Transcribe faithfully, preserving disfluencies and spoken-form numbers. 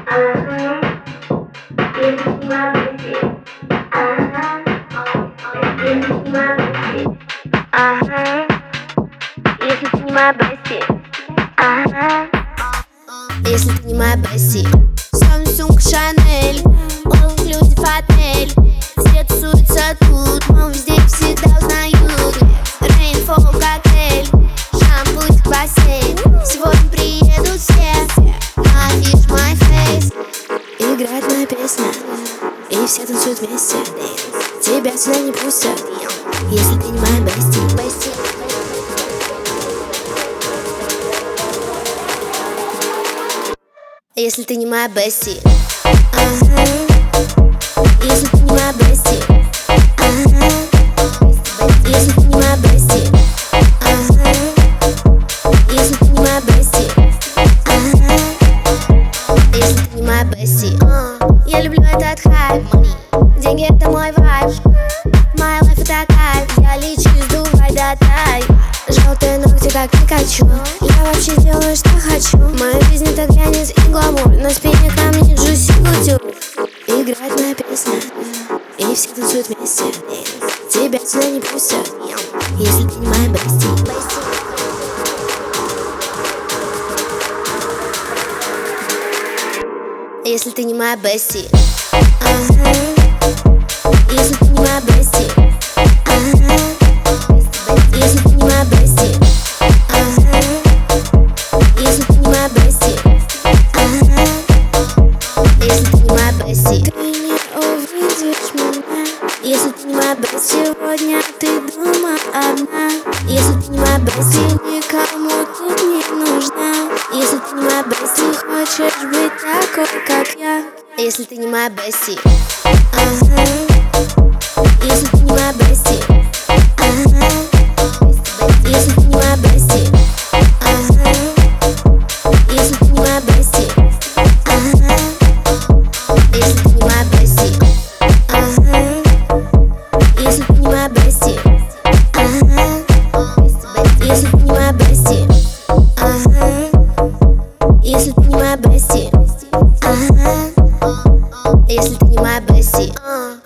Ага, если ты не моя бести. Ага, если ты не моя бести. Samsung, Chanel, all inclusive отель. Все тусуются тут, но везде всегда узнают. Rainfall, коктейль, шампунь, бассейн. Сегодня приедут все, афиш, my face. Играет моя песня, и все танцуют вместе. Тебя сюда не пустят, если ты не моя бести. Если ты не моя бести. Ага. Если ты не моя бести. Ага. Если ты не моя бести. Ага. Если ты не моя бести. Ага. Если ты не моя бести. Я люблю этот хайп. Деньги это мой вайб. Моя лайф это кайф. Я лечу, сдувай до тай. Желтые ногти как Пикачу. Я вообще делаю, что хочу. Моя жизнь это глянец и гламур. На спине камни Джуси Кутюр. Играет моя песня, и все танцуют вместе. Тебя сюда не пустят, если ты не моя бести. Если ты не моя бести. Ага. Если ты не моя бести. Ага. Если ты не моя бести. Ага. Если ты не моя бести. Ага. Если ты не моя бести. Ты не увидишь меня, если ты не моя бести. Сегодня ты дома одна, если ты не моя бести. Никому тут не нужна, если ты не моя бести. Хочешь быть такой, как я, если ты не моя бести. Ага. Если ты не моя бести. Ага. Если ты не моя бести. Ага. Если ты не моя бести. Ага. Если ты не моя бести. Ага. Если ты не моя бести. Ага. Если ты не моя бести. Ага. Если ты не моя бести. Ага. Если ты не моя бести.